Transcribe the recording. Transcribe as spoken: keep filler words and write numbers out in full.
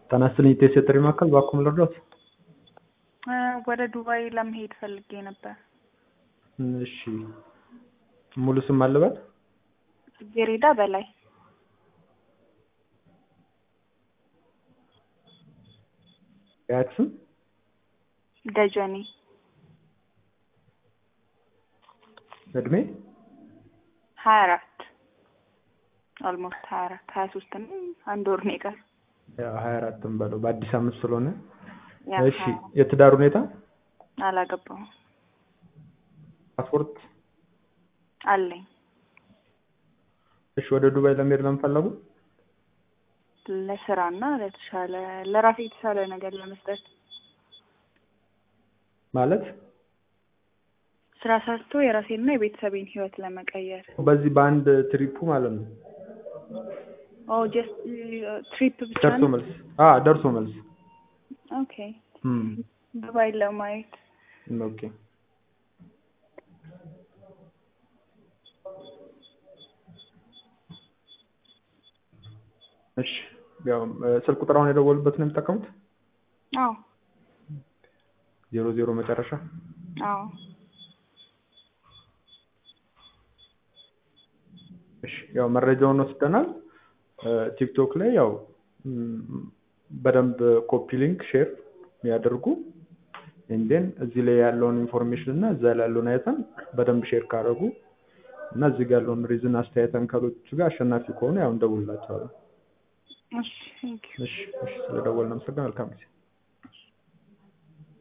ተናስተን ኢትዮጵያ ማከል ባኩም ልርዳት ወደ ዱባይ ለመሄድ ፈልጌ ነበር። እሺ ሙሉ ስም አለበት? ጽጌረዳ በላይ። ያክስም ደጀኔ። እድሜ ሀያ አራት ኦልሞስት ሀያ አራት ሀያ ሶስት ነው። አንድ ወር ነው የቀረው። ያው ሀያ አራት በለው በአዲስ አመት ስለሆነ። ያ እሺ የትዳር ሁኔታ? አላገባሁም። ፓስፖርት አለኝ። እሺ ወደ ዱባይ ለመሄድ ለምን ፈለጉ? ለስራና ለተሻለ ለራሴ የተሻለ ነገር ለመስጠት ማለት ስራ ሰርቶ የራሴንና የቤተሰቤን ህይወት ለመቀየር። በዚህ በአንድ ትሪፑ ማለት ነው? ኦ ጀስት ትሪፕ ብቻ ደርሶ ነው? መልስ? አ ደርሶ መልስ። ኦኬ እም ዱባይ ለማየት። ኦኬ እሺ ያው ስልክ ቁጥራውን የደወሉበት ነው የምትጠቀሙት? አዎ ዜሮ ዜሮ መጨረሻ? አዎ እሺ ያው መረጃውን ወስደናል። ቲክቶክ ላይ ያው በደንብ ኮፒ ሊንክ ሼር ያደርጉ እንደን እዚህ ላይ ያለውን ኢንፎርሜሽን እና እዛ ላይ ያለውን አይተን በደንብ ሼር ካደረጉ እና እዚህ ጋር ያለውን ሪዝን አስተያየተን ከሎቹ ጋር አሸናፊ ከሆነ ያው እንደውላቸዋለን። እሺ ቴንክ ዩ። እሺ እሺ ስለደወልን አመሰግናለሁ። መልካም ጊዜ።